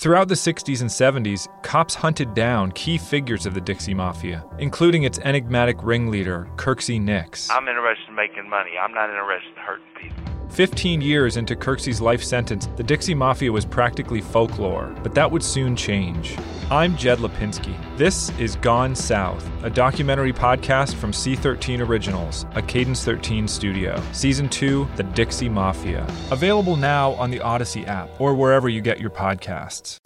Throughout the 60s and 70s, cops hunted down key figures of the Dixie Mafia, including its enigmatic ringleader, Kirksey Nix. I'm interested in making money. I'm not interested in hurting people. 15 years into Kirksey's life sentence, the Dixie Mafia was practically folklore, but that would soon change. I'm Jed Lipinski. This is Gone South, a documentary podcast from C13 Originals, a Cadence 13 studio. Season 2, The Dixie Mafia. Available now on the Odyssey app or wherever you get your podcasts.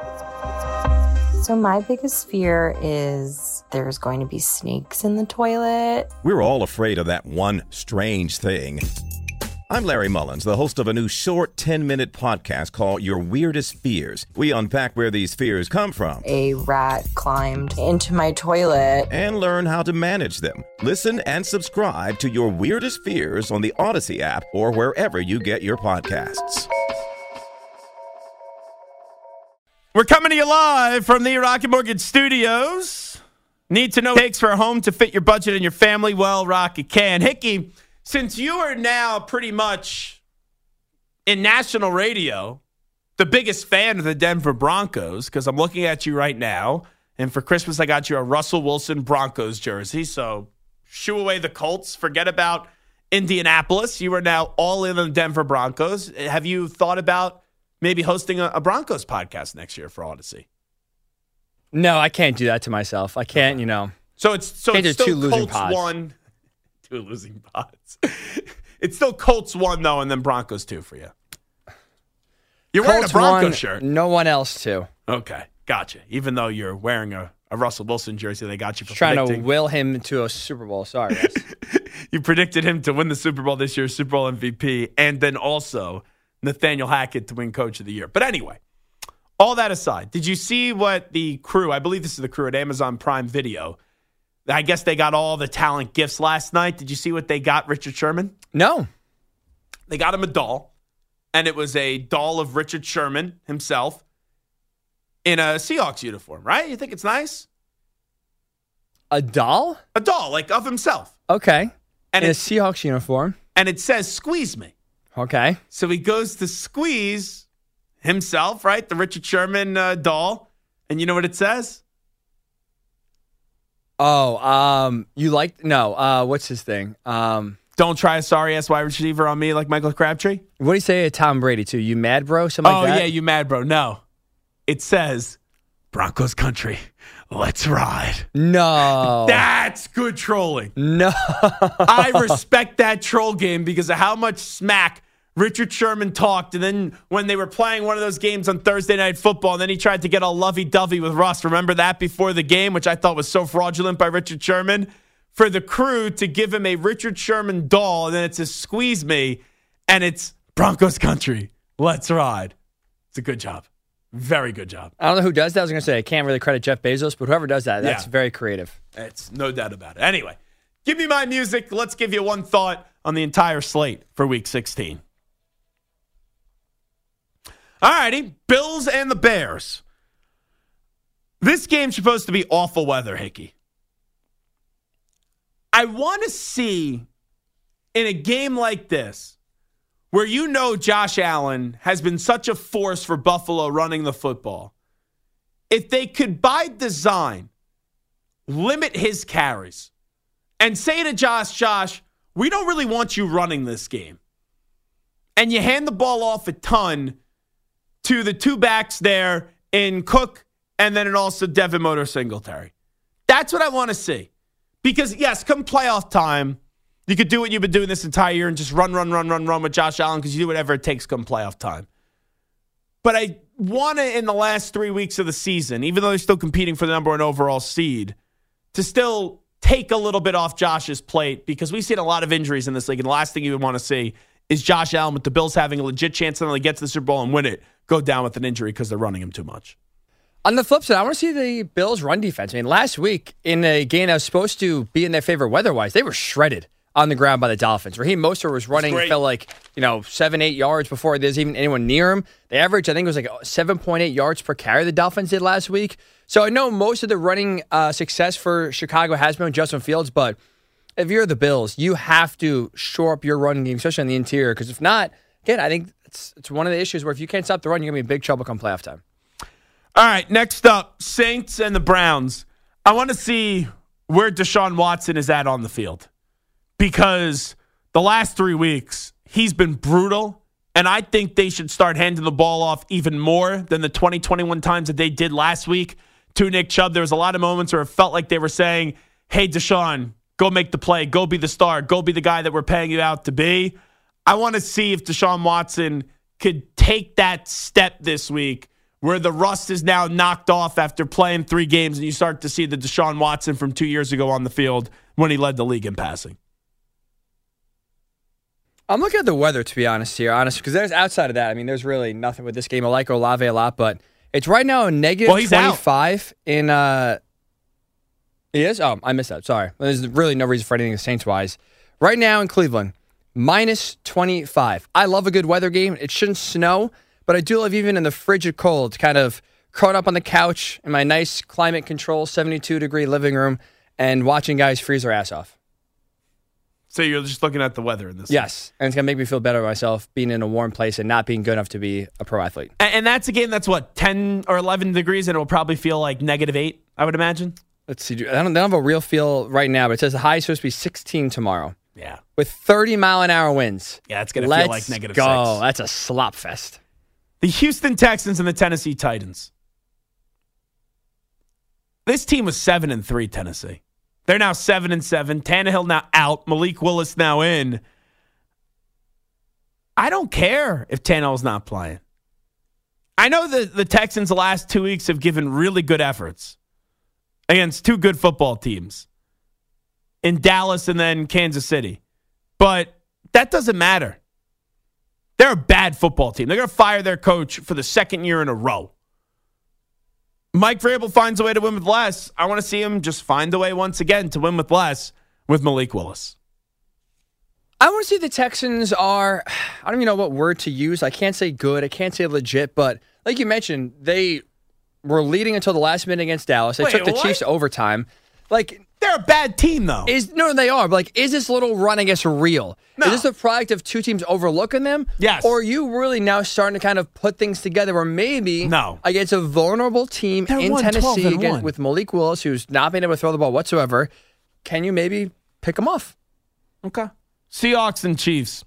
So my biggest fear is there's going to be snakes in the toilet. We're all afraid of that one strange thing. I'm Larry Mullins, the host of a new short 10-minute podcast called Your Weirdest Fears. We unpack where these fears come from. A rat climbed into my toilet. And learn how to manage them. Listen and subscribe to Your Weirdest Fears on the Odyssey app or wherever you get your podcasts. We're coming to you live from the Rocket Mortgage Studios. Need to know what it takes for a home to fit your budget and your family? Well, Rocket can. Hickey, since you are now pretty much in national radio, the biggest fan of the Denver Broncos, because I'm looking at you right now, and for Christmas I got you a Russell Wilson Broncos jersey, so shoo away the Colts. Forget about Indianapolis. You are now all in on the Denver Broncos. Have you thought about maybe hosting a Broncos podcast next year for Odyssey? No, I can't do that to myself. I can't, So it's still two losing Colts pods. 1. Two losing pods. It's still Colts 1, though, and then Broncos 2 for you. You're wearing a Colts Broncos won, shirt. No one else to. Okay, gotcha. Even though you're wearing a Russell Wilson jersey, they got you for Trying predicting. to will him to a Super Bowl. Sorry, Russ. You predicted him to win the Super Bowl this year, Super Bowl MVP, and then also Nathaniel Hackett to win Coach of the Year. But anyway, all that aside, did you see what the crew, I believe this is the crew at Amazon Prime Video, I guess they got all the talent gifts last night. Did you see what they got Richard Sherman? No. They got him a doll, and it was a doll of Richard Sherman himself in a Seahawks uniform, right? You think it's nice? A doll? A doll, like of himself. Okay. And in a it, Seahawks uniform. and it says, "Squeeze me." Okay. So he goes to squeeze himself, right? The Richard Sherman doll. And you know what it says? Oh, you like, no, what's his thing? Don't try a sorry-ass wide receiver on me like Michael Crabtree. What do you say to Tom Brady, too? You mad, bro? Something like that? Oh, yeah, you mad, bro. No. It says, Broncos country, let's ride. No. That's good trolling. No. I respect that troll game because of how much smack Richard Sherman talked. And then when they were playing one of those games on Thursday Night Football, and then he tried to get all lovey-dovey with Russ. Remember that before the game, which I thought was so fraudulent by Richard Sherman? For the crew to give him a Richard Sherman doll, and then it says, "Squeeze me," and it's Broncos country. Let's ride. It's a good job. Very good job. I don't know who does that. I was going to say, I can't really credit Jeff Bezos, but whoever does that, that's very creative. It's no doubt about it. Anyway, give me my music. Let's give you one thought on the entire slate for Week 16. All righty, Bills and the Bears. This game's supposed to be awful weather, Hickey. I want to see in a game like this, where you know Josh Allen has been such a force for Buffalo running the football, if they could, by design, limit his carries and say to Josh, we don't really want you running this game. And you hand the ball off a ton to the two backs there in Cook and then also Devin Motor Singletary. That's what I want to see. Because, yes, come playoff time, you could do what you've been doing this entire year and just run with Josh Allen because you do whatever it takes come playoff time. But I want to, in the last 3 weeks of the season, even though they're still competing for the number one overall seed, to still take a little bit off Josh's plate because we've seen a lot of injuries in this league. And the last thing you would want to see is Josh Allen with the Bills having a legit chance to not only get to the Super Bowl and win it, go down with an injury because they're running him too much. On the flip side, I want to see the Bills' run defense. I mean, last week, in a game that was supposed to be in their favor weather-wise, they were shredded on the ground by the Dolphins. Raheem Mostert was running, felt like, 7-8 yards before there's even anyone near him. The average, I think, was like 7.8 yards per carry the Dolphins did last week. So I know most of the running success for Chicago has been with Justin Fields, but if you're the Bills, you have to shore up your running game, especially on the interior, because if not, again, I think it's one of the issues where if you can't stop the run, you're going to be in big trouble come playoff time. All right, next up, Saints and the Browns. I want to see where Deshaun Watson is at on the field because the last 3 weeks, he's been brutal, and I think they should start handing the ball off even more than the 20-21 times that they did last week to Nick Chubb. There was a lot of moments where it felt like they were saying, hey, Deshaun, go make the play, go be the star, go be the guy that we're paying you out to be. I want to see if Deshaun Watson could take that step this week where the rust is now knocked off after playing 3 games and you start to see the Deshaun Watson from 2 years ago on the field when he led the league in passing. I'm looking at the weather, to be honest, because there's outside of that. I mean, there's really nothing with this game. I like Olave a lot, but it's right now a negative 25 in. He is? Oh, I missed that. Sorry. There's really no reason for anything Saints-wise. Right now in Cleveland, minus 25. I love a good weather game. It shouldn't snow, but I do love even in the frigid cold, kind of curled up on the couch in my nice climate control 72-degree living room and watching guys freeze their ass off. So you're just looking at the weather in this? Yes, and it's going to make me feel better about myself being in a warm place and not being good enough to be a pro athlete. And that's a game that's, 10 or 11 degrees, and it will probably feel like -8, I would imagine? Let's see. I don't have a real feel right now, but it says the high is supposed to be 16 tomorrow. Yeah. With 30-mile-an-hour winds. Yeah, it's going to feel like -6. Let's go. That's a slop fest. The Houston Texans and the Tennessee Titans. This team was 7-3, Tennessee. They're now 7-7. Tannehill now out. Malik Willis now in. I don't care if Tannehill's not playing. I know that the Texans the last 2 weeks have given really good efforts against 2 good football teams in Dallas and then Kansas City. But that doesn't matter. They're a bad football team. They're going to fire their coach for the 2nd year in a row. Mike Vrabel finds a way to win with less. I want to see him just find a way once again to win with less with Malik Willis. I want to see the Texans are, I don't even know what word to use. I can't say good. I can't say legit. But like you mentioned, they were leading until the last minute against Dallas. They took the Chiefs to overtime. They're a bad team, though. No, they are. But is this little run, I guess, real? No. Is this a product of 2 teams overlooking them? Yes. Or are you really now starting to kind of put things together where maybe against a vulnerable team in Tennessee with Malik Willis, who's not been able to throw the ball whatsoever, can you maybe pick them off? Okay. Seahawks and Chiefs.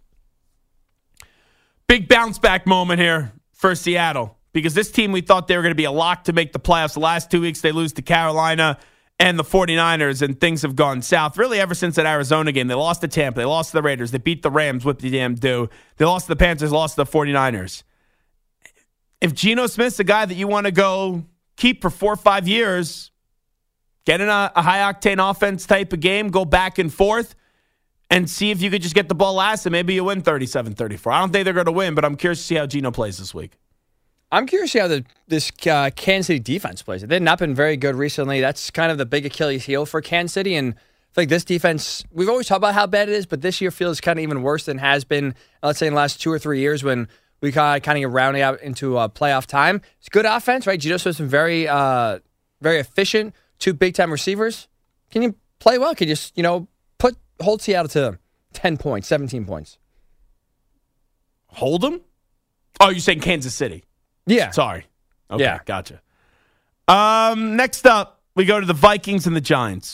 Big bounce back moment here for Seattle because this team, we thought they were going to be a lock to make the playoffs. The last 2 weeks, they lose to Carolina and the 49ers, and things have gone south. Really, ever since that Arizona game, they lost to Tampa, they lost to the Raiders, they beat the Rams, whip-de-damn-do. They lost to the Panthers, lost to the 49ers. If Geno Smith's the guy that you want to go keep for 4 or 5 years, get in a high-octane offense type of game, go back and forth, and see if you could just get the ball last, and maybe you win 37-34. I don't think they're going to win, but I'm curious to see how Geno plays this week. I'm curious to see how this Kansas City defense plays. They've not been very good recently. That's kind of the big Achilles heel for Kansas City. And I feel like this defense, we've always talked about how bad it is, but this year feels kind of even worse than it has been, let's say, in the last 2 or 3 years when we kind of get rounding out into playoff time. It's good offense, right? Geno Smith's very efficient, 2 big-time receivers. Can you play well? Can you just, hold Seattle to 10 points, 17 points? Hold them? Oh, you're saying Kansas City? Yeah. Sorry. Okay, yeah. Gotcha. Next up, we go to the Vikings and the Giants.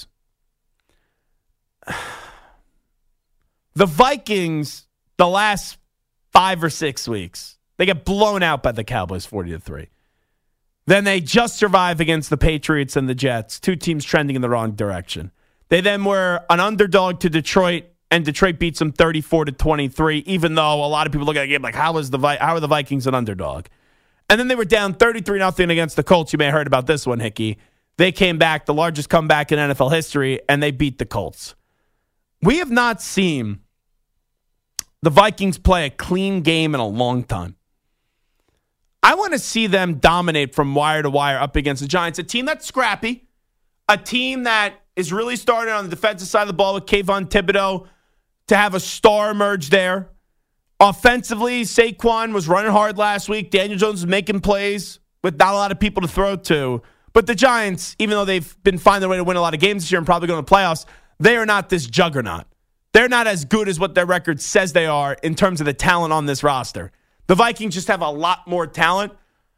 The Vikings, the last 5 or 6 weeks, they get blown out by the Cowboys 40-3. Then they just survive against the Patriots and the Jets, 2 teams trending in the wrong direction. They then were an underdog to Detroit, and Detroit beats them 34-23, even though a lot of people look at the game like, how are the Vikings an underdog? And then they were down 33-0 against the Colts. You may have heard about this one, Hickey. They came back, the largest comeback in NFL history, and they beat the Colts. We have not seen the Vikings play a clean game in a long time. I want to see them dominate from wire to wire up against the Giants, a team that's scrappy, a team that is really starting on the defensive side of the ball with Kayvon Thibodeau to have a star emerge there. Offensively, Saquon was running hard last week. Daniel Jones was making plays with not a lot of people to throw to. But the Giants, even though they've been finding their way to win a lot of games this year and probably going to the playoffs, they are not this juggernaut. They're not as good as what their record says they are in terms of the talent on this roster. The Vikings just have a lot more talent.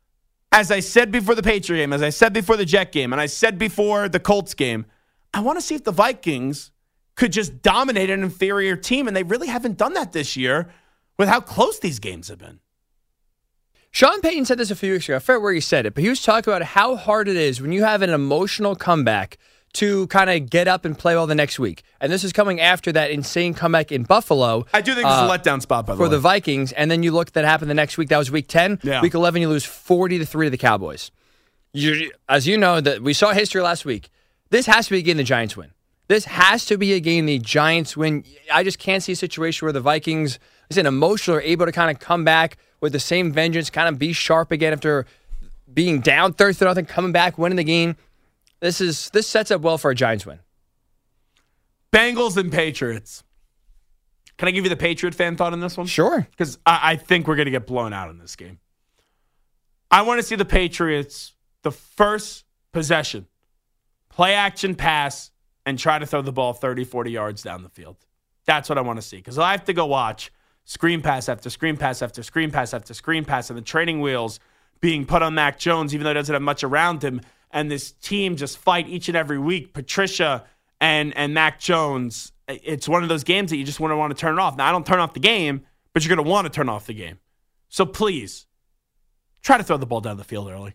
as I said before the Patriot game, as I said before the Jet game, and I said before the Colts game, I want to see if the Vikings could just dominate an inferior team, and they really haven't done that this year with how close these games have been. Sean Payton said this a few weeks ago. I forget where he said it, but he was talking about how hard it is when you have an emotional comeback to kind of get up and play well the next week. And this is coming after that insane comeback in Buffalo. I do think it's a letdown spot, by the way. For the Vikings. And then you look at that happened the next week. That was week 10. Yeah. Week 11, you lose 40-3 to the Cowboys. As you know, that we saw history last week. This has to be a game the Giants win. This has to be a game the Giants win. I just can't see a situation where the Vikings, emotional, are able to kind of come back with the same vengeance, kind of be sharp again after being down 30-0, coming back, winning the game. This sets up well for a Giants win. Bengals and Patriots. Can I give you the Patriot fan thought on this one? Sure. Because I think we're going to get blown out in this game. I want to see the Patriots, the first possession, play action pass, and try to throw the ball 30, 40 yards down the field. That's what I want to see. Because I have to go watch screen pass after screen pass after screen pass after screen pass, and the training wheels being put on Mac Jones, even though he doesn't have much around him, and this team just fight each and every week. Patricia and Mac Jones, it's one of those games that you just want to turn it off. Now, I don't turn off the game, but you're going to want to turn off the game. So please, try to throw the ball down the field early.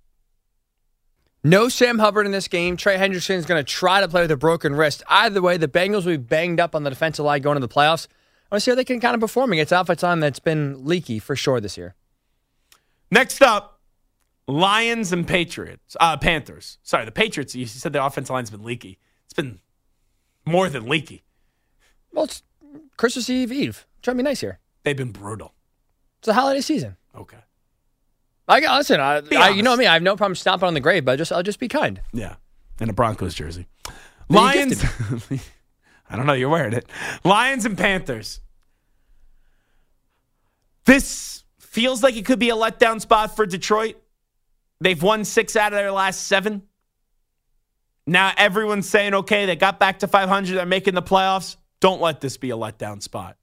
No Sam Hubbard in this game. Trey Hendrickson is going to try to play with a broken wrist. Either way, the Bengals will be banged up on the defensive line going to the playoffs. I want to see how they can kind of perform against offensive line that's been leaky for sure this year. Next up, Lions and Panthers. Sorry, the Patriots, you said the offensive line's been leaky. It's been more than leaky. Well, it's Christmas Eve. Try to be nice here. They've been brutal. It's a holiday season. Okay. Listen, you know me. I have no problem stomping on the grave, but I'll just be kind. Yeah, in a Broncos jersey. Lions. I don't know. You're wearing it. Lions and Panthers. This feels like it could be a letdown spot for Detroit. They've won 6 out of their last 7. Now everyone's saying, okay, they got back to 500. They're making the playoffs. Don't let this be a letdown spot.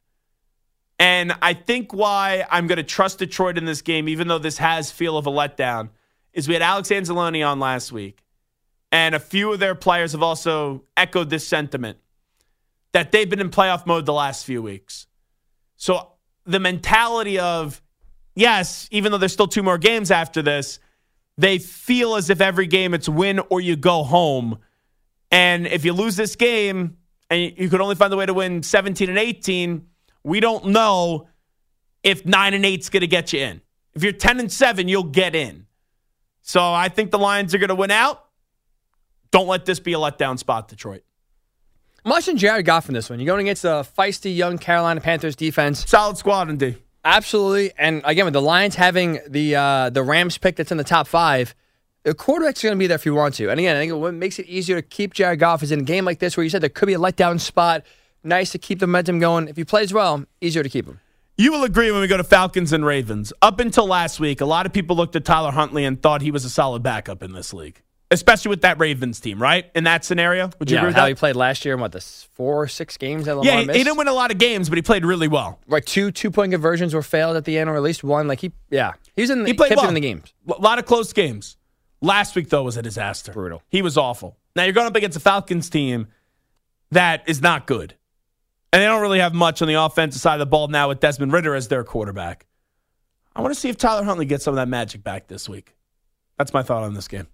And I think why I'm going to trust Detroit in this game, even though this has feel of a letdown, is we had Alex Anzalone on last week. And a few of their players have also echoed this sentiment that they've been in playoff mode the last few weeks. So the mentality of, yes, even though there's still 2 more games after this, they feel as if every game it's win or you go home. And if you lose this game and you could only find the way to win 17 and 18, we don't know if 9 and 8 is going to get you in. If you're 10 and 7, you'll get in. So I think the Lions are going to win out. Don't let this be a letdown spot, Detroit. I'm watching Jared Goff in this one. You're going against a feisty young Carolina Panthers defense. Solid squad, indeed. Absolutely. And again, with the Lions having the Rams pick that's in the top 5, the quarterback's going to be there if you want to. And again, I think what makes it easier to keep Jared Goff is in a game like this where you said there could be a letdown spot. Nice to keep the momentum going. If he plays well, easier to keep him. You will agree when we go to Falcons and Ravens. Up until last week, a lot of people looked at Tyler Huntley and thought he was a solid backup in this league, especially with that Ravens team, right? In that scenario, would you agree with how that? He played last year in the 4 or 6 games that Lamar Yeah, missed? he didn't win a lot of games, but he played really well. Right, 2-point conversions were failed at the end, or at least one. He was in. He played well in the games. A lot of close games. Last week though was a disaster. Brutal. He was awful. Now you're going up against a Falcons team that is not good. And they don't really have much on the offensive side of the ball now with Desmond Ridder as their quarterback. I want to see if Tyler Huntley gets some of that magic back this week. That's my thought on this game.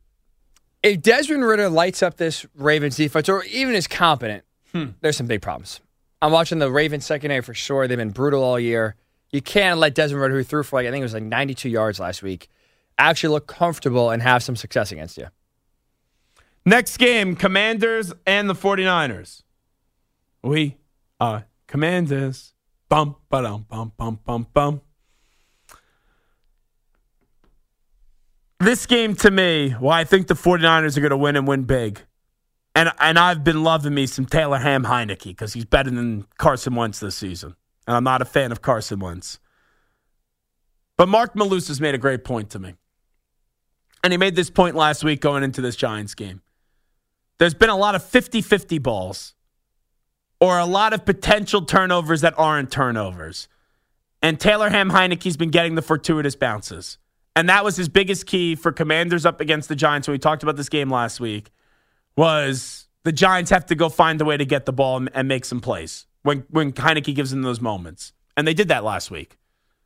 If Desmond Ridder lights up this Ravens defense, or even is competent, there's some big problems. I'm watching the Ravens secondary for sure. They've been brutal all year. You can't let Desmond Ridder, who threw for I think it was 92 yards last week, actually look comfortable and have some success against you. Next game, Commanders and the 49ers. We are Commanders. Bum, ba-dum, bum, bum, bum, bum. This game, to me, well, I think the 49ers are going to win and win big. And I've been loving me some Taylor Heineke because he's better than Carson Wentz this season. And I'm not a fan of Carson Wentz. But Mark Malus has made a great point to me. And he made this point last week going into this Giants game. There's been a lot of 50-50 balls or a lot of potential turnovers that aren't turnovers. And Taylor Heineke's been getting the fortuitous bounces. and that was his biggest key for Commanders up against the Giants when we talked about this game last week, was the Giants have to go find a way to get the ball and make some plays when Heineke gives them those moments. And they did that last week.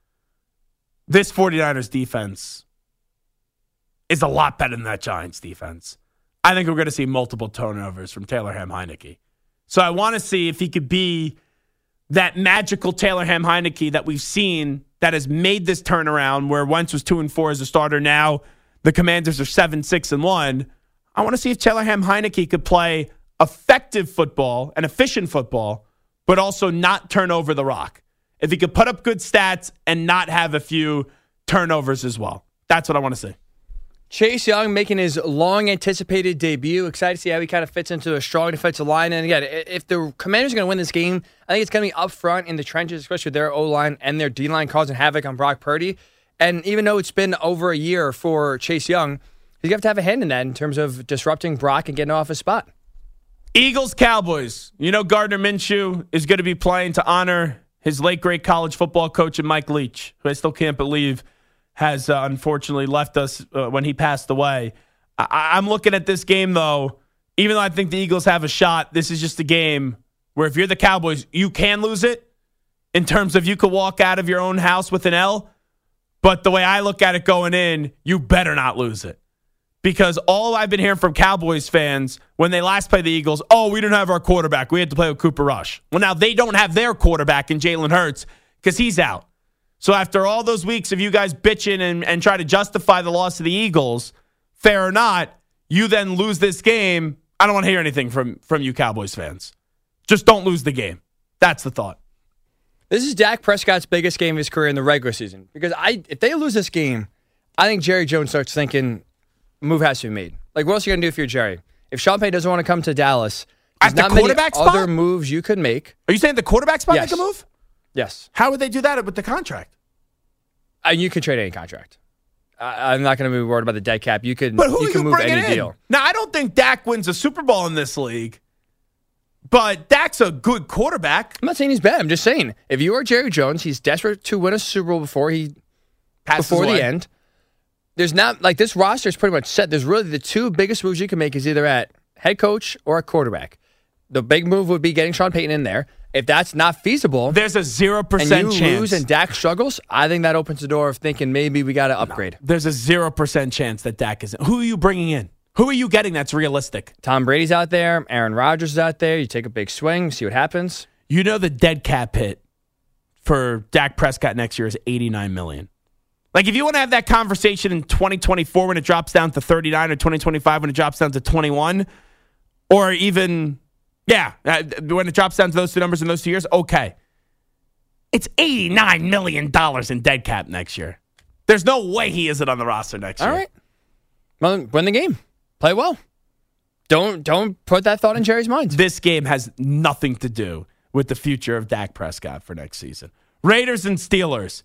This 49ers defense is a lot better than that Giants defense. I think we're going to see multiple turnovers from Taylor Heineke. So I want to see if he could be that magical Taylor Heineke that we've seen that has made this turnaround where Wentz was 2-4 as a starter. Now the Commanders are 7-6-1. I want to see if Taylor Heineke could play effective football and efficient football, but also not turn over the rock. If he could put up good stats and not have a few turnovers as well. That's what I want to see. Chase Young making his long-anticipated debut. Excited to see how he kind of fits into a strong defensive line. And again, if the Commanders are going to win this game, I think it's going to be up front in the trenches, especially with their O-line and their D-line causing havoc on Brock Purdy. And even though it's been over a year for Chase Young, he's going to have a hand in that in terms of disrupting Brock and getting off his spot. Eagles, Cowboys. You know Gardner Minshew is going to be playing to honor his late, great college football coach and Mike Leach, who I still can't believe has unfortunately left us when he passed away. I'm looking at this game, though, even though I think the Eagles have a shot, this is just a game where if you're the Cowboys, you can lose it in terms of you could walk out of your own house with an L. But the way I look at it going in, you better not lose it. Because all I've been hearing from Cowboys fans when they last played the Eagles, we didn't have our quarterback. We had to play with Cooper Rush. Well, now they don't have their quarterback in Jalen Hurts because he's out. So after all those weeks of you guys bitching and try to justify the loss of the Eagles, fair or not, you then lose this game. I don't want to hear anything from you Cowboys fans. Just don't lose the game. That's the thought. This is Dak Prescott's biggest game of his career in the regular season. Because if they lose this game, I think Jerry Jones starts thinking move has to be made. Like, what else are you going to do if you're Jerry? If Sean Payton doesn't want to come to Dallas, there's not many other moves you could make. Are you saying the quarterback spot Yes. make a move? Yes. How would they do that with the contract? You can trade any contract. I'm not going to be worried about the dead cap. You can move any deal. Now, I don't think Dak wins a Super Bowl in this league, but Dak's a good quarterback. I'm not saying he's bad. I'm just saying, if you are Jerry Jones, he's desperate to win a Super Bowl before the end. There's not, like, this roster is pretty much set. There's really the two biggest moves you can make is either at head coach or at quarterback. The big move would be getting Sean Payton in there. If that's not feasible, there's a 0% and you chance. lose and Dak struggles, I think that opens the door of thinking maybe we got to upgrade. No, there's a 0% chance that Dak isn't. Who are you bringing in? Who are you getting that's realistic? Tom Brady's out there. Aaron Rodgers is out there. You take a big swing, see what happens. You know the dead cap hit for Dak Prescott next year is $89 million. Like, if you want to have that conversation in 2024 when it drops down to 39 or 2025 when it drops down to 21, or even... when it drops down to those two numbers in those 2 years, okay. It's $89 million in dead cap next year. There's no way he isn't on the roster next year. All right. Well, win the game. Play well. Don't put that thought in Jerry's mind. This game has nothing to do with the future of Dak Prescott for next season. Raiders and Steelers.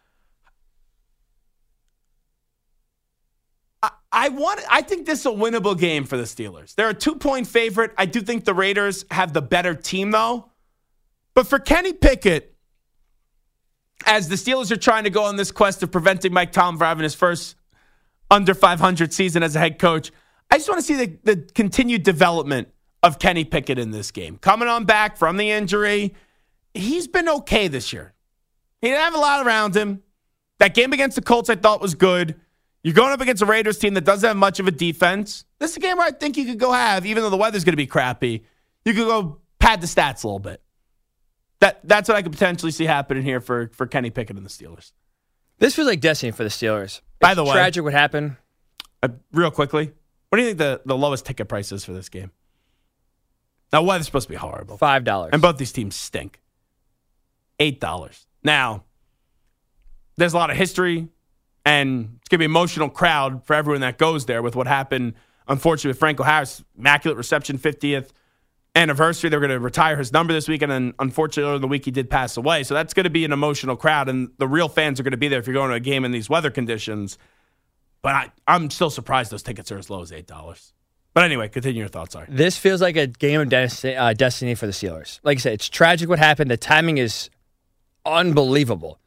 I think this is a winnable game for the Steelers. They're a 2-point favorite. I do think the Raiders have the better team, though. But for Kenny Pickett, as the Steelers are trying to go on this quest of preventing Mike Tomlin from having his first under 500 season as a head coach, I just want to see the continued development of Kenny Pickett in this game. Coming on back from the injury, he's been okay this year. He didn't have a lot around him. That game against the Colts I thought was good. You're going up against a Raiders team that doesn't have much of a defense. This is a game where I think you could go have, even though the weather's going to be crappy, you could go pad the stats a little bit. That's what I could potentially see happening here for Kenny Pickett and the Steelers. This feels like destiny for the Steelers. By the way, tragic what happened. Real quickly, what do you think the lowest ticket price is for this game? Now, weather's supposed to be horrible. $5. And both these teams stink. $8. Now, there's a lot of history, and it's going to be an emotional crowd for everyone that goes there with what happened, unfortunately, with Franco Harris. Immaculate reception, 50th anniversary. They're going to retire his number this week, and then, unfortunately, the week he did pass away. So that's going to be an emotional crowd, and the real fans are going to be there if you're going to a game in these weather conditions. But I'm still surprised those tickets are as low as $8. But anyway, continue your thoughts. Sorry. This feels like a game of destiny for the Steelers. Like I said, it's tragic what happened. The timing is unbelievable.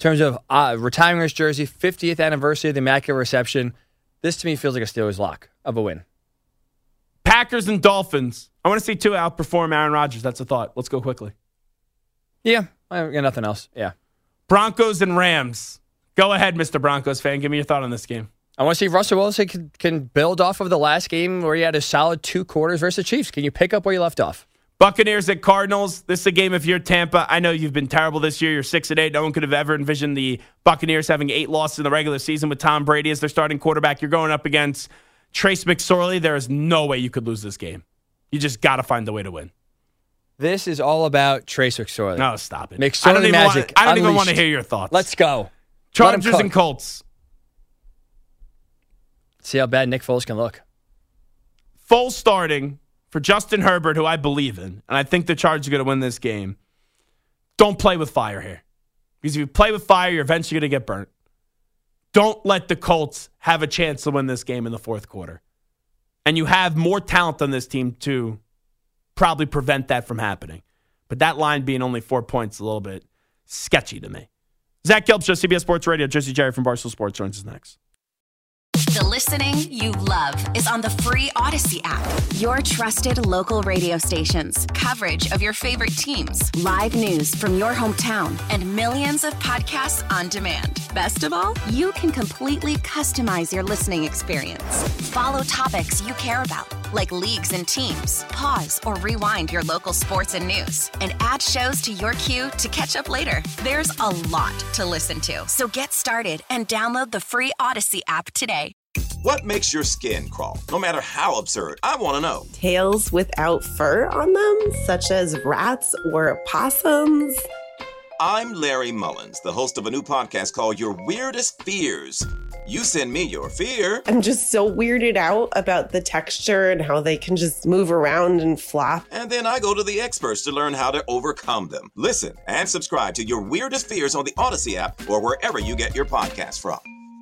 terms of retiring his jersey, 50th anniversary of the Immaculate Reception. This to me feels like a Steelers lock of a win. Packers and Dolphins. I want to see two outperform Aaron Rodgers. That's a thought. Let's go quickly. Yeah, I got nothing else. Yeah. Broncos and Rams. Go ahead, Mr. Broncos fan. Give me your thought on this game. I want to see if Russell Wilson can build off of the last game where he had a solid 2 quarters versus the Chiefs. Can you pick up where you left off? Buccaneers at Cardinals. This is a game if you're Tampa. I know you've been terrible this year. You're 6-8. No one could have ever envisioned the Buccaneers having 8 losses in the regular season with Tom Brady as their starting quarterback. You're going up against Trace McSorley. There is no way you could lose this game. You just got to find a way to win. This is all about Trace McSorley. No, stop it. McSorley magic. I don't even want to hear your thoughts. Let's go. Chargers and Colts. See how bad Nick Foles can look. Foles starting for Justin Herbert, who I believe in, and I think the Chargers are going to win this game. Don't play with fire here. Because if you play with fire, you're eventually going to get burnt. Don't let the Colts have a chance to win this game in the fourth quarter. And you have more talent on this team to probably prevent that from happening. But that line being only 4 points is a little bit sketchy to me. Zach Gelb Show, CBS Sports Radio. Jersey Jerry from Barstool Sports joins us next. The listening you love is on the free Odyssey app. Your trusted local radio stations, coverage of your favorite teams, live news from your hometown, and millions of podcasts on demand. Best of all, you can completely customize your listening experience. Follow topics you care about, like leagues and teams. Pause or rewind your local sports and news, and add shows to your queue to catch up later. There's a lot to listen to, so get started and download the free Odyssey app today. What makes your skin crawl? No matter how absurd, I want to know. Tails without fur on them, such as rats or possums. I'm Larry Mullins, the host of a new podcast called Your Weirdest Fears. You send me your fear. I'm just so weirded out about the texture and how they can just move around and flop. And then I go to the experts to learn how to overcome them. Listen and subscribe to Your Weirdest Fears on the Odyssey app or wherever you get your podcasts from.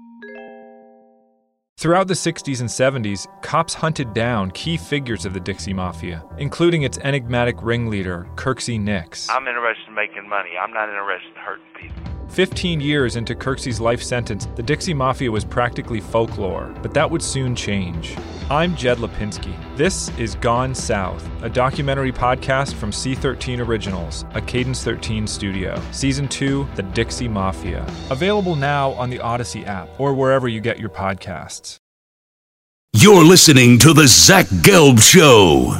Throughout the 60s and 70s, cops hunted down key figures of the Dixie Mafia, including its enigmatic ringleader, Kirksey Nix. I'm interested in making money. I'm not interested in hurting people. 15 years into Kirksey's life sentence, the Dixie Mafia was practically folklore, but that would soon change. I'm Jed Lipinski. This is Gone South, a documentary podcast from C13 Originals, a Cadence 13 studio. Season 2, The Dixie Mafia. Available now on the Odyssey app or wherever you get your podcasts. You're listening to The Zach Gelb Show.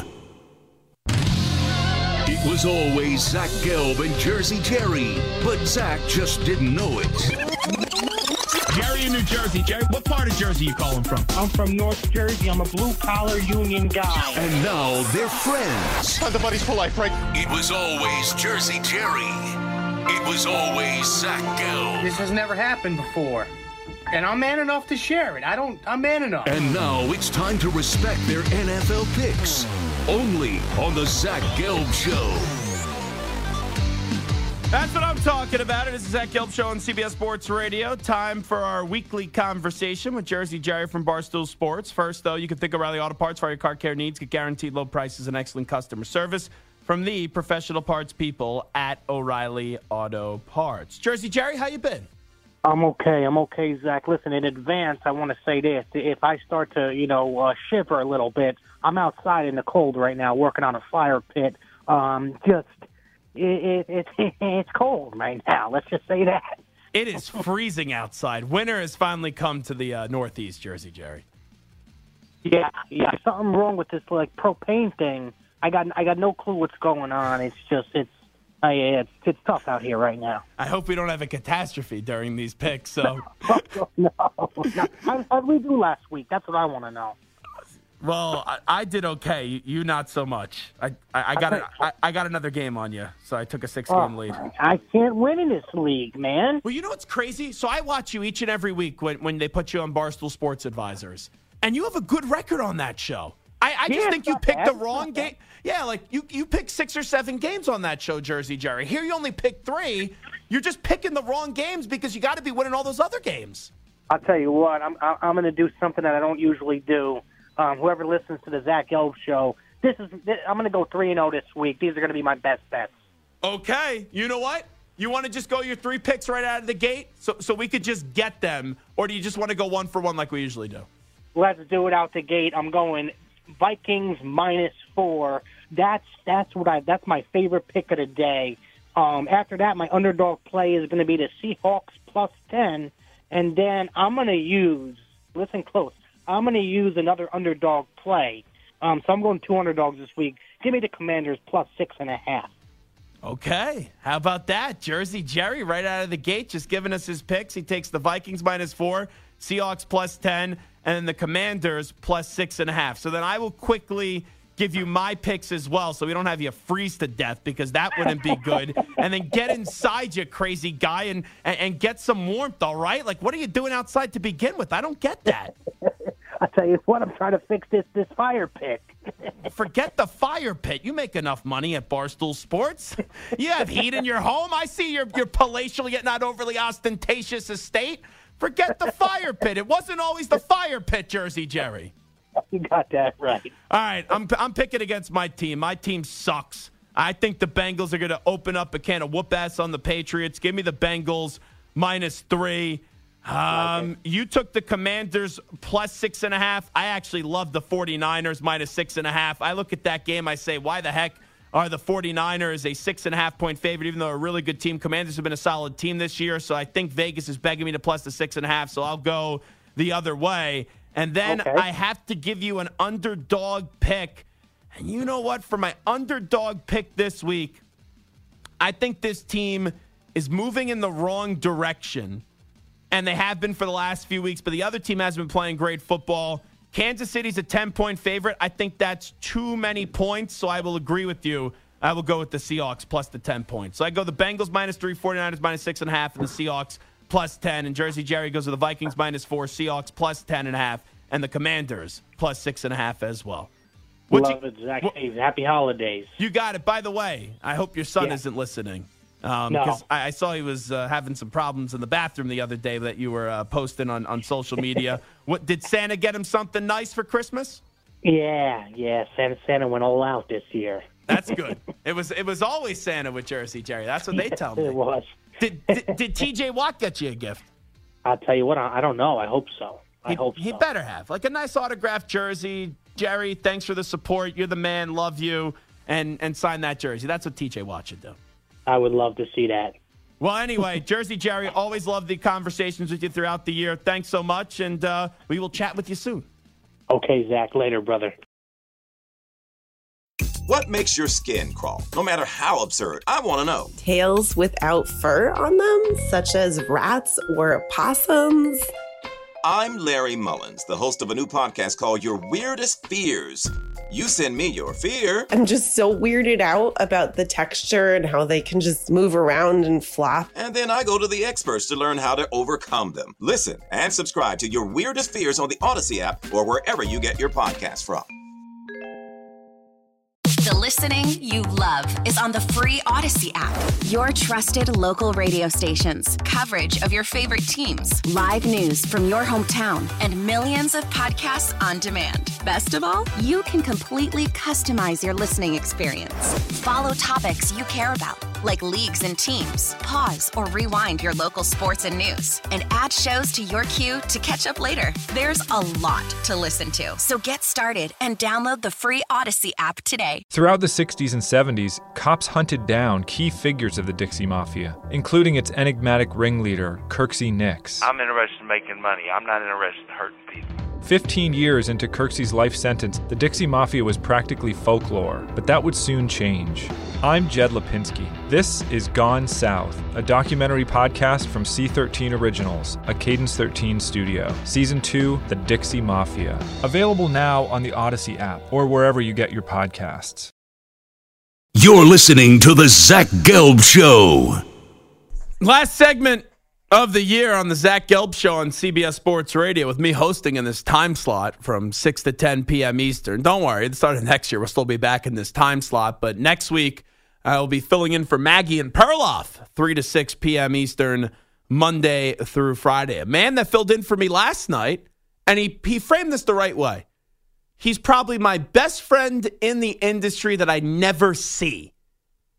It was always Zach Gelb and Jersey Jerry, but Zach just didn't know it. Jerry in New Jersey. Jerry, what part of Jersey you calling from? I'm from North Jersey. I'm a blue-collar union guy. And now they're friends. The buddies for life, right? It was always Jersey Jerry. It was always Zach Gelb. This has never happened before. And I'm man enough to share it. I'm man enough. And now it's time to respect their NFL picks. Only on the Zach Gelb Show. That's what I'm talking about. It is the Zach Gelb Show on CBS Sports Radio. Time for our weekly conversation with Jersey Jerry from Barstool Sports. First, though, you can think of O'Reilly Auto Parts for all your car care needs. Get guaranteed low prices and excellent customer service from the professional parts people at O'Reilly Auto Parts. Jersey Jerry, how you been? I'm okay, Zach. Listen, in advance, I want to say this. If I start to, shiver a little bit, I'm outside in the cold right now working on a fire pit. It's cold right now. Let's just say that. It is freezing outside. Winter has finally come to the Northeast, Jersey Jerry. Yeah. Something wrong with this propane thing. I got no clue what's going on. It's tough out here right now. I hope we don't have a catastrophe during these picks. So no. How did we do last week? That's what I want to know. Well, I did okay. You not so much. I got another game on you, so I took a 6-game lead. I can't win in this league, man. Well, you know what's crazy? So I watch you each and every week when they put you on Barstool Sports Advisors, and you have a good record on that show. I just think you picked the wrong game. Yeah, you picked 6 or 7 games on that show, Jersey Jerry. Here you only picked 3. You're just picking the wrong games because you got to be winning all those other games. I'll tell you what. I'm going to do something that I don't usually do. Whoever listens to the Zach Gelb Show, I'm going to go 3-0 this week. These are going to be my best bets. Okay. You know what? You want to just go your 3 picks right out of the gate so we could just get them, or do you just want to go 1 for 1 like we usually do? Let's do it out the gate. I'm going Vikings -4. That's my favorite pick of the day. After that, my underdog play is going to be the Seahawks +10, and then I'm going to use. Listen close. I'm going to use another underdog play. So I'm going 2 underdogs this week. Give me the Commanders +6.5. Okay. How about that? Jersey Jerry right out of the gate just giving us his picks. He takes the Vikings -4, Seahawks +10, and then the Commanders +6.5. So then I will quickly give you my picks as well so we don't have you freeze to death because that wouldn't be good. And then get inside, you crazy guy, and get some warmth, all right? Like, what are you doing outside to begin with? I don't get that. I tell you what, I'm trying to fix this fire pit. Forget the fire pit. You make enough money at Barstool Sports. You have heat in your home. I see your palatial yet not overly ostentatious estate. Forget the fire pit. It wasn't always the fire pit, Jersey Jerry. You got that right. All right, I'm picking against my team. My team sucks. I think the Bengals are going to open up a can of whoop ass on the Patriots. Give me the Bengals -3. You took the Commanders +6.5. I actually love the 49ers -6.5. I look at that game, I say, why the heck are the 49ers a 6.5-point favorite, even though they're a really good team? Commanders have been a solid team this year, so I think Vegas is begging me to plus the 6.5, so I'll go the other way. And then I have to give you an underdog pick. And you know what? For my underdog pick this week, I think this team is moving in the wrong direction. And they have been for the last few weeks, but the other team has been playing great football. Kansas City's a 10-point favorite. I think that's too many points, so I will agree with you. I will go with the Seahawks plus the 10 points. So I go the Bengals -3, 49ers -6.5, and the Seahawks +10. And Jersey Jerry goes with the Vikings -4, Seahawks +10.5, and the Commanders +6.5 as well. Love it, Zach. Hey, happy holidays. You got it. By the way, I hope your son isn't listening. Because I saw he was having some problems in the bathroom the other day that you were posting on social media. What did Santa get him something nice for Christmas? Yeah. Santa went all out this year. That's good. It was always Santa with Jersey Jerry. That's what they tell me. It was. Did T.J. Watt get you a gift? I'll tell you what. I don't know. I hope so. He better have like a nice autographed jersey. Jerry, thanks for the support. You're the man. Love you. And sign that jersey. That's what T.J. Watt should do. I would love to see that. Well, anyway, Jersey Jerry, always love the conversations with you throughout the year. Thanks so much, and we will chat with you soon. Okay, Zach. Later, brother. What makes your skin crawl? No matter how absurd, I want to know. Tails without fur on them, such as rats or possums. I'm Larry Mullins, the host of a new podcast called Your Weirdest Fears. You send me your fear. I'm just so weirded out about the texture and how they can just move around and flop. And then I go to the experts to learn how to overcome them. Listen and subscribe to Your Weirdest Fears on the Odyssey app or wherever you get your podcasts from. The listening you love is on the free Odyssey app. Your trusted local radio stations, coverage of your favorite teams, live news from your hometown, and millions of podcasts on demand. Best of all, you can completely customize your listening experience. Follow topics you care about, like leagues and teams. Pause or rewind your local sports and news, and add shows to your queue to catch up later. There's a lot to listen to, so get started and download the free Odyssey app today. Throughout the 60s and 70s, cops hunted down key figures of the Dixie Mafia, including its enigmatic ringleader, Kirksey Nix. I'm interested in making money. I'm not interested in hurting people. 15 years into Kirksey's life sentence, the Dixie Mafia was practically folklore, but that would soon change. I'm Jed Lipinski. This is Gone South, a documentary podcast from C13 Originals, a Cadence 13 studio. Season 2, The Dixie Mafia. Available now on the Odyssey app or wherever you get your podcasts. You're listening to The Zach Gelb Show. Last segment of the year on the Zach Gelb Show on CBS Sports Radio, with me hosting in this time slot from 6 to 10 p.m. Eastern. Don't worry, at the start of next year, we'll still be back in this time slot. But next week, I'll be filling in for Maggie and Perloff, 3 to 6 p.m. Eastern, Monday through Friday. A man that filled in for me last night, and he framed this the right way. He's probably my best friend in the industry that I never see.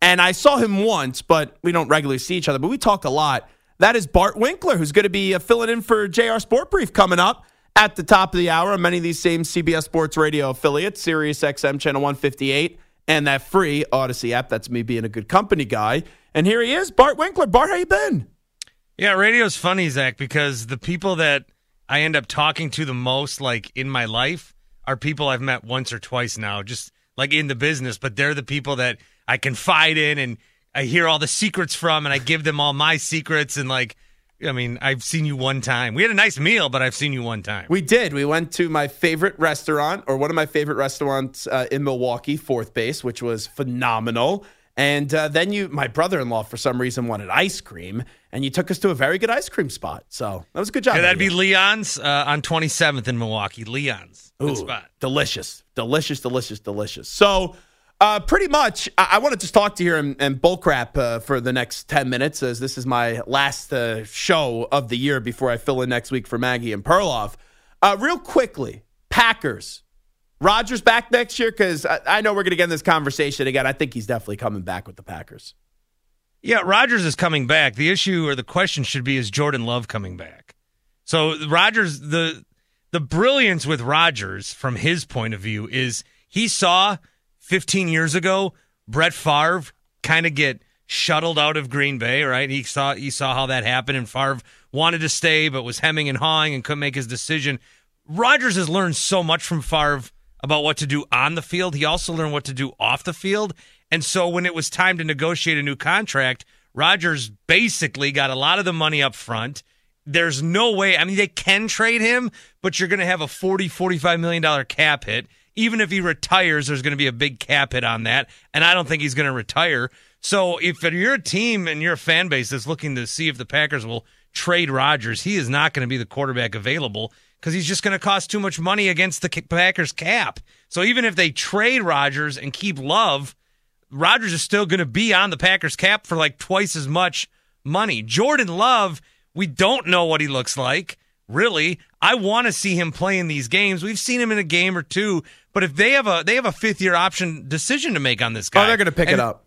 and I saw him once, but we don't regularly see each other, but we talk a lot. That is Bart Winkler, who's going to be filling in for JR Sport Brief coming up at the top of the hour on many of these same CBS Sports Radio affiliates, Sirius XM Channel 158, and that free Odyssey app. That's me being a good company guy. And here he is, Bart Winkler. Bart, how you been? Yeah, radio's funny, Zach, because the people that I end up talking to the most, like, in my life are people I've met once or twice now, just, like, in the business. But they're the people that I confide in and I hear all the secrets from, and I give them all my secrets. And, like, I mean, I've seen you one time. We had a nice meal, but I've seen you one time. We did. We went to my favorite restaurant, or one of my favorite restaurants in Milwaukee, Fourth Base, which was phenomenal. And then my brother-in-law, for some reason, wanted ice cream, and you took us to a very good ice cream spot. So that was a good job. Yeah, that'd be Leon's on 27th in Milwaukee. Leon's. Good spot. Delicious. Delicious, delicious, delicious. So pretty much, I want to just talk to you here and bullcrap for the next 10 minutes, as this is my last show of the year before I fill in next week for Maggie and Perloff. Real quickly, Packers. Rodgers back next year? Because I know we're going to get in this conversation again. I think he's definitely coming back with the Packers. Yeah, Rodgers is coming back. The issue or the question should be, is Jordan Love coming back? So Rodgers, the brilliance with Rodgers from his point of view is he saw 15 years ago Brett Favre kind of get shuttled out of Green Bay, right? He saw how that happened, and Favre wanted to stay but was hemming and hawing and couldn't make his decision. Rodgers has learned so much from Favre about what to do on the field. He also learned what to do off the field. And so when it was time to negotiate a new contract, Rodgers basically got a lot of the money up front. There's no way. I mean, they can trade him, but you're going to have a $40-45 million cap hit. Even if he retires, there's going to be a big cap hit on that. And I don't think he's going to retire. So if you're a team and you're a fan base that's looking to see if the Packers will trade Rodgers, he is not going to be the quarterback available, because he's just going to cost too much money against the Packers cap. So even if they trade Rodgers and keep Love, Rodgers is still going to be on the Packers cap for like twice as much money. Jordan Love, we don't know what he looks like, really. I want to see him play in these games. We've seen him in a game or two, but if they have a fifth-year option decision to make on this guy. Oh, they're going to pick it up.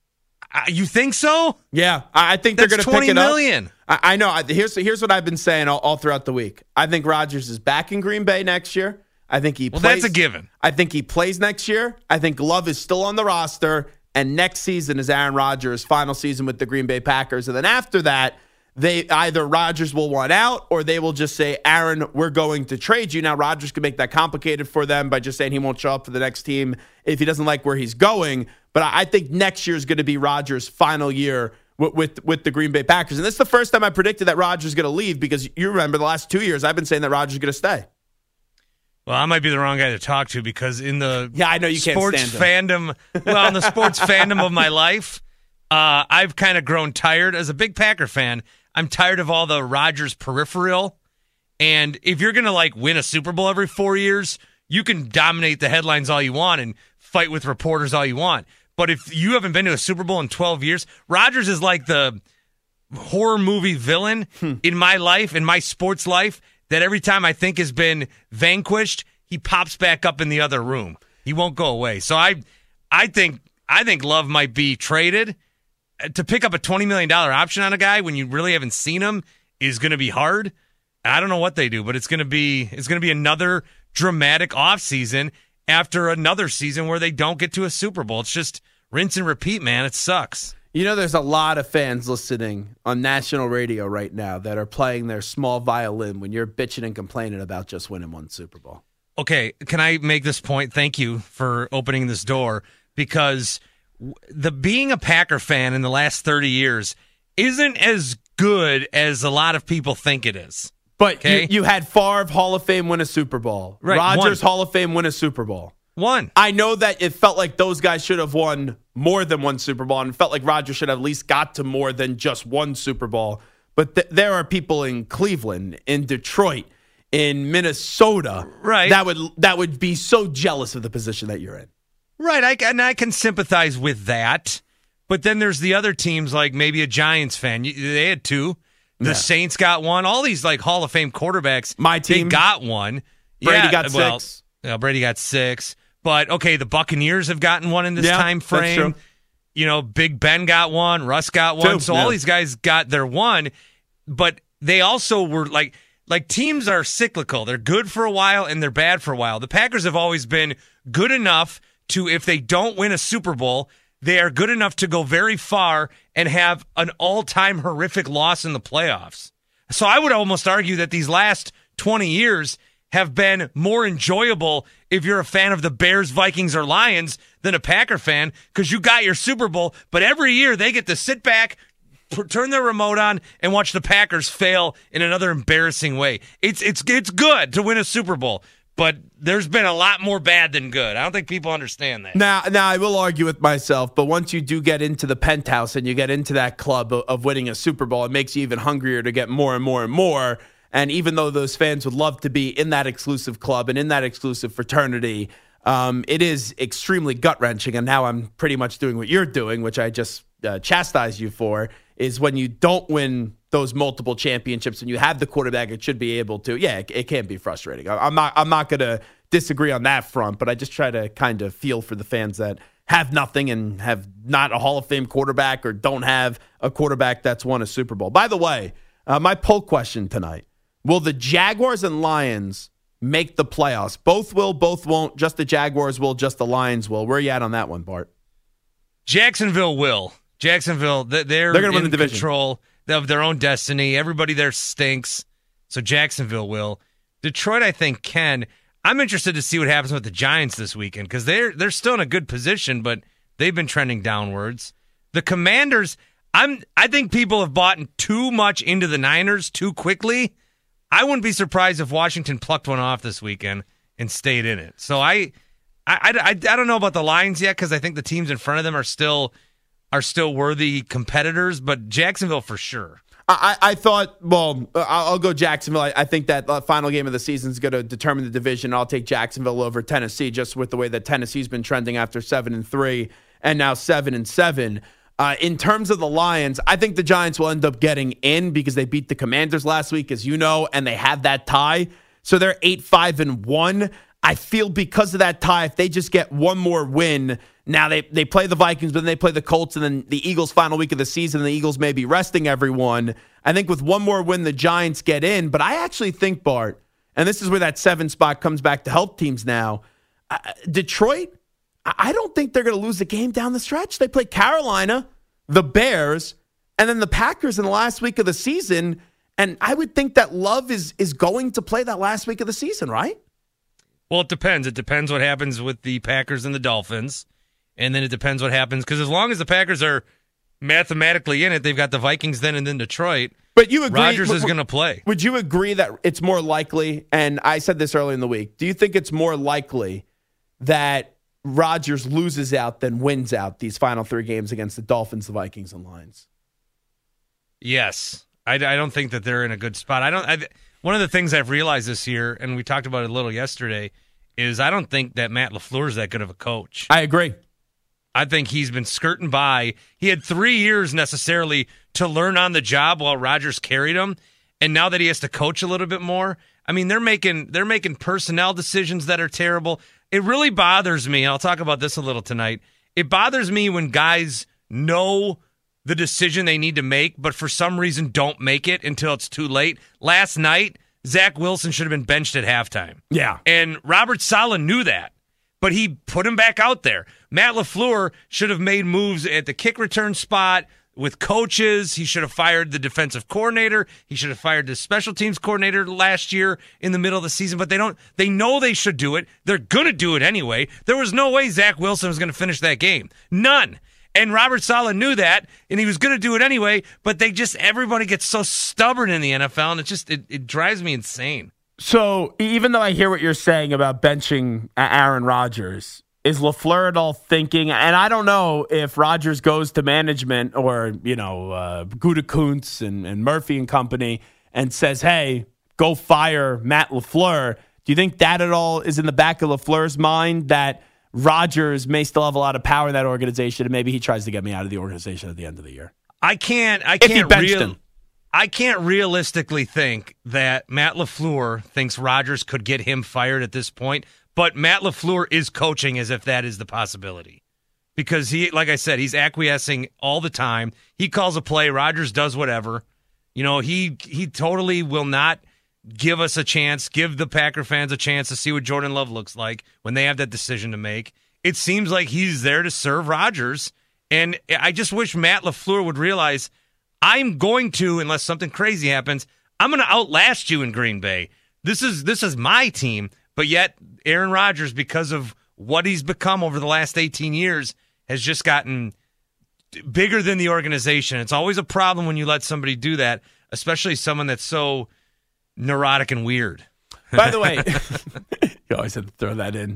You think so? Yeah, I think they're going to pick it up. $20 million. I know. Here's what I've been saying all throughout the week. I think Rodgers is back in Green Bay next year. I think he plays. Well, that's a given. I think he plays next year. I think Love is still on the roster, and next season is Aaron Rodgers' final season with the Green Bay Packers. And then after that, either Rodgers will want out, or they will just say, Aaron, we're going to trade you. Now, Rodgers can make that complicated for them by just saying he won't show up for the next team if he doesn't like where he's going. But I think next year is going to be Rodgers' final year with the Green Bay Packers. And this is the first time I predicted that Rodgers is going to leave, because you remember the last 2 years I've been saying that Rodgers is going to stay. Well, I might be the wrong guy to talk to, because in the I know you sports can't stand him. fandom, in the sports fandom of my life, I've kind of grown tired. As a big Packer fan, I'm tired of all the Rodgers peripheral. And if you're going to like win a Super Bowl every 4 years, you can dominate the headlines all you want and fight with reporters all you want. But if you haven't been to a Super Bowl in 12 years, Rodgers is like the horror movie villain in my life, in my sports life, that every time I think has been vanquished, he pops back up in the other room. He won't go away. So I think Love might be traded. To pick up a $20 million option on a guy when you really haven't seen him is going to be hard. I don't know what they do, but it's going to be another dramatic offseason after another season where they don't get to a Super Bowl. It's just rinse and repeat, man. It sucks. You know, there's a lot of fans listening on national radio right now that are playing their small violin when you're bitching and complaining about just winning one Super Bowl. Okay, can I make this point? Thank you for opening this door, because being a Packer fan in the last 30 years isn't as good as a lot of people think it is. But okay? you had Favre Hall of Fame win a Super Bowl. Right, Rodgers Hall of Fame win a Super Bowl. One. I know that it felt like those guys should have won more than one Super Bowl, and it felt like Rodgers should have at least got to more than just one Super Bowl. But there are people in Cleveland, in Detroit, in Minnesota, right, that would be so jealous of the position that you're in. Right, I can sympathize with that. But then there's the other teams, like maybe a Giants fan. They had two. The Saints got one. All these like Hall of Fame quarterbacks, my team, they got one. Brady got six. Brady got six. But, okay, the Buccaneers have gotten one in this time frame. That's true. Big Ben got one, Russ got one. So all these guys got their one, but they also were like teams are cyclical. They're good for a while and they're bad for a while. The Packers have always been good enough to, if they don't win a Super Bowl, they are good enough to go very far and have an all-time horrific loss in the playoffs. So I would almost argue that these last 20 years have been more enjoyable if you're a fan of the Bears, Vikings, or Lions than a Packer fan, because you got your Super Bowl, but every year they get to sit back, turn their remote on, and watch the Packers fail in another embarrassing way. It's good to win a Super Bowl, but there's been a lot more bad than good. I don't think people understand that. Now I will argue with myself, but once you do get into the penthouse and you get into that club of winning a Super Bowl, it makes you even hungrier to get more and more and more. And even though those fans would love to be in that exclusive club and in that exclusive fraternity, it is extremely gut-wrenching. And now I'm pretty much doing what you're doing, which I just chastise you for, is when you don't win those multiple championships and you have the quarterback it should be able to, it can be frustrating. I'm not going to disagree on that front, but I just try to kind of feel for the fans that have nothing and have not a Hall of Fame quarterback or don't have a quarterback that's won a Super Bowl. By the way, my poll question tonight, will the Jaguars and Lions make the playoffs? Both will, both won't. Just the Jaguars will, just the Lions will. Where are you at on that one, Bart? Jacksonville will. Jacksonville, they're going to win the division. Control of their own destiny. Everybody there stinks, so Jacksonville will. Detroit, I think, can. I'm interested to see what happens with the Giants this weekend because they're still in a good position, but they've been trending downwards. The Commanders, I think people have bought too much into the Niners too quickly. I wouldn't be surprised if Washington plucked one off this weekend and stayed in it. So I don't know about the Lions yet because I think the teams in front of them are still worthy competitors, but Jacksonville for sure. I thought, I'll go Jacksonville. I think that final game of the season is going to determine the division. I'll take Jacksonville over Tennessee just with the way that Tennessee's been trending after 7-3 and now 7-7. In terms of the Lions, I think the Giants will end up getting in because they beat the Commanders last week, as you know, and they have that tie. So they're 8-5-1. I feel because of that tie, if they just get one more win, now they play the Vikings, but then they play the Colts, and then the Eagles' final week of the season, the Eagles may be resting everyone. I think with one more win, the Giants get in. But I actually think, Bart, and this is where that 7 spot comes back to help teams now, Detroit, I don't think they're going to lose a game down the stretch. They play Carolina, the Bears, and then the Packers in the last week of the season. And I would think that Love is going to play that last week of the season, right? Well, it depends. It depends what happens with the Packers and the Dolphins. And then it depends what happens. Because as long as the Packers are mathematically in it, they've got the Vikings then and then Detroit. But you agree, Rodgers is going to play. Would you agree that it's more likely, and I said this earlier in the week, do you think it's more likely that Rodgers loses out than wins out these final 3 games against the Dolphins, the Vikings, and Lions? Yes. I don't think that they're in a good spot. One of the things I've realized this year, and we talked about it a little yesterday, is I don't think that Matt LaFleur is that good of a coach. I agree. I think he's been skirting by. He had 3 years necessarily to learn on the job while Rodgers carried him, and now that he has to coach a little bit more, I mean, they're making personnel decisions that are terrible. It really bothers me, and I'll talk about this a little tonight. It bothers me when guys know the decision they need to make, but for some reason don't make it until it's too late. Last night, Zach Wilson should have been benched at halftime. Yeah. And Robert Saleh knew that, but he put him back out there. Matt LaFleur should have made moves at the kick return spot with coaches. He should have fired the defensive coordinator. He should have fired the special teams coordinator last year in the middle of the season, but they don't. They know they should do it. They're going to do it anyway. There was no way Zach Wilson was going to finish that game. None. And Robert Saleh knew that, and he was going to do it anyway, but everybody gets so stubborn in the NFL, and it drives me insane. So even though I hear what you're saying about benching Aaron Rodgers, is LaFleur at all thinking, and I don't know if Rodgers goes to management or, Gutekunst and Murphy and company and says, hey, go fire Matt LaFleur. Do you think that at all is in the back of LaFleur's mind that Rodgers may still have a lot of power in that organization, and maybe he tries to get me out of the organization at the end of the year? I can't realistically think that Matt LaFleur thinks Rodgers could get him fired at this point, but Matt LaFleur is coaching as if that is the possibility. because he, like I said, he's acquiescing all the time. He calls a play. Rodgers does whatever. You know, he totally will not give us a chance, give the Packer fans a chance to see what Jordan Love looks like when they have that decision to make. It seems like he's there to serve Rodgers, and I just wish Matt LaFleur would realize I'm going to, unless something crazy happens, I'm going to outlast you in Green Bay. This is my team, but yet Aaron Rodgers, because of what he's become over the last 18 years, has just gotten bigger than the organization. It's always a problem when you let somebody do that, especially someone that's so neurotic and weird. By the way, you always have to throw that in.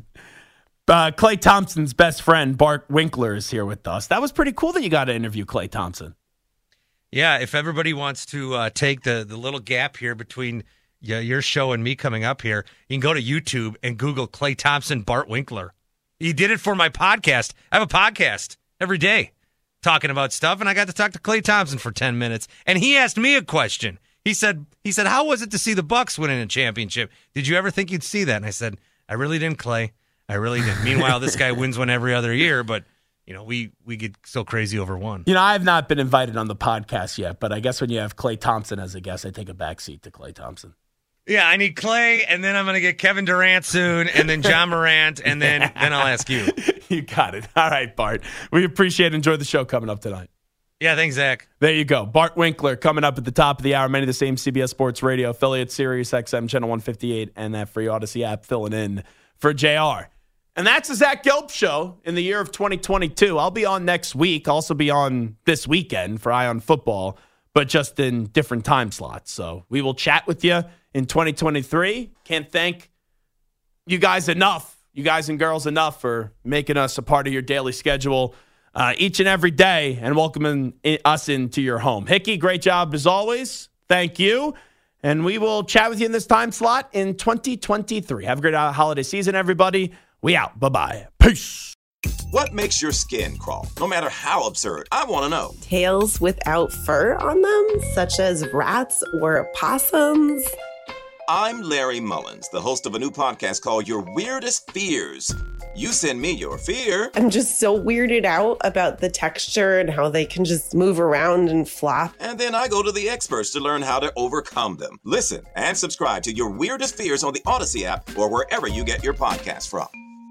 Klay Thompson's best friend, Bart Winkler, is here with us. That was pretty cool that you got to interview Klay Thompson. Yeah, if everybody wants to take the little gap here between your show and me coming up here, you can go to YouTube and Google Klay Thompson, Bart Winkler. He did it for my podcast. I have a podcast every day talking about stuff, and I got to talk to Klay Thompson for 10 minutes, and he asked me a question. He said, how was it to see the Bucks winning a championship? Did you ever think you'd see that? And I said, I really didn't, Klay. I really didn't. Meanwhile, this guy wins one every other year, but you know, we get so crazy over one. You know, I've not been invited on the podcast yet, but I guess when you have Klay Thompson as a guest, I take a backseat to Klay Thompson. Yeah, I need Klay, and then I'm going to get Kevin Durant soon, and then John Morant, and then I'll ask you. You got it. All right, Bart. We appreciate it. Enjoy the show coming up tonight. Yeah, thanks, Zach. There you go. Bart Winkler coming up at the top of the hour. Many of the same CBS Sports Radio affiliates, Sirius XM, Channel 158, and that free Odyssey app filling in for JR. And that's the Zach Gelb Show in the year of 2022. I'll be on next week. I'll also be on this weekend for Eye on Football, but just in different time slots. So we will chat with you in 2023. Can't thank you guys enough, you guys and girls enough, for making us a part of your daily schedule each and every day and welcoming us into your home. Hickey, great job as always. Thank you. And we will chat with you in this time slot in 2023. Have a great holiday season, everybody. We out. Bye-bye. Peace. What makes your skin crawl? No matter how absurd, I want to know. Tails without fur on them, such as rats or possums. I'm Larry Mullins, the host of a new podcast called Your Weirdest Fears. You send me your fear. I'm just so weirded out about the texture and how they can just move around and flop. And then I go to the experts to learn how to overcome them. Listen and subscribe to Your Weirdest Fears on the Odyssey app or wherever you get your podcasts from.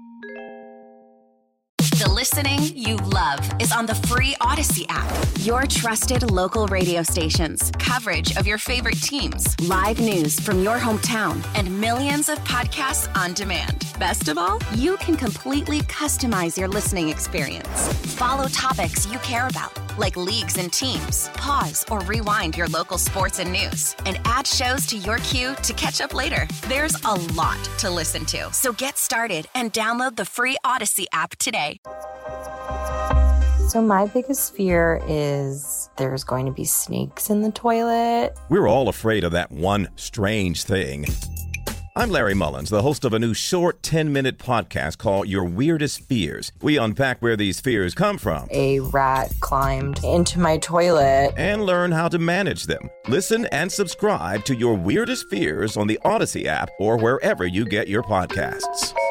The listening you love is on the free Odyssey app. Your trusted local radio stations, coverage of your favorite teams, live news from your hometown, and millions of podcasts on demand. Best of all, you can completely customize your listening experience. Follow topics you care about, like leagues and teams. Pause or rewind your local sports and news, and add shows to your queue to catch up later. There's a lot to listen to, so get started and download the free Odyssey app today. So my biggest fear is there's going to be snakes in the toilet. We're all afraid of that one strange thing. I'm Larry Mullins, the host of a new short 10-minute podcast called Your Weirdest Fears. We unpack where these fears come from. A rat climbed into my toilet. And learn how to manage them. Listen and subscribe to Your Weirdest Fears on the Odyssey app or wherever you get your podcasts.